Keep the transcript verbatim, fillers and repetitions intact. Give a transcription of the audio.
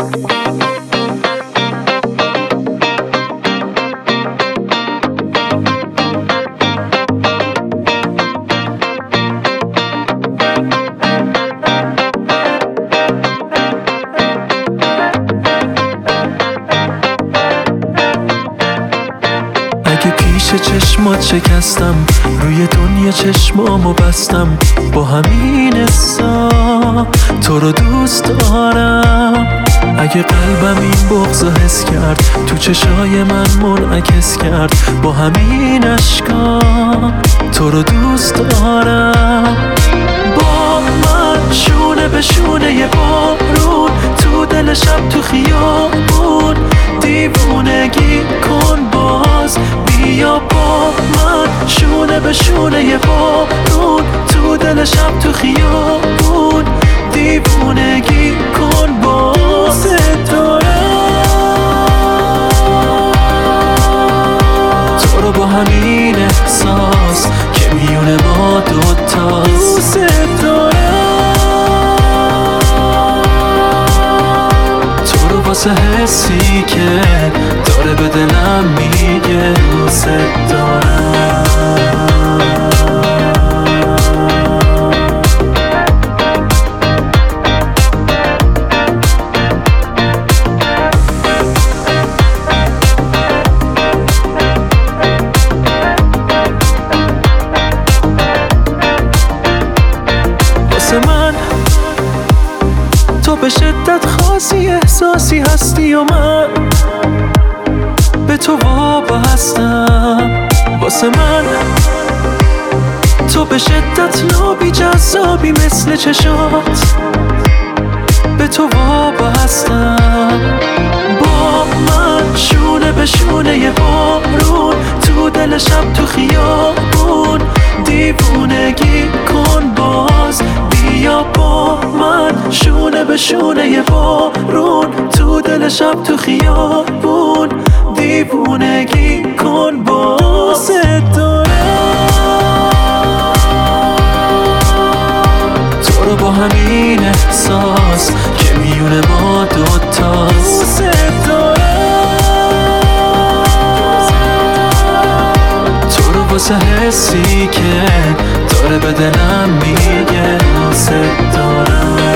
اگه پیش چشمات شکستم، روی دنیا چشمامو بستم، با همین حسا تو رو دوست دارم. اگه قلبم این بغضو حس کرد، تو چشای من منعکس کرد، با همین اشکا تو رو دوست دارم. با من شونه به شونه یه بارون، تو دل شب تو خیابون، دیوونگی کن باز بیا با من شونه به شونه یه بارون، تو دل شب تو خیابون، دیوونگی کن باز دارم تو رو با همین احساس که میونه ما دوتاست. تو رو واسه حسی که داره به دلم میگه دوست دارم. واسه من تو به شدت خاصی، احساسی هستی و من به تو وابستم. واسه من تو به شدت لابی، جذابی مثل چشات، به تو وابستم. با من شونه به شونه یه بارون، تو دل شب تو خیابون، دیوونگی کن باز بیا با من شونه به شونه یه بارون، تو دل شب تو خیابون، دیوونگی کن باز دارم تو رو با همین احساس که میونه ما دوتاست. تو رو واسه حسی که داره به دلم میگه دوست دارم.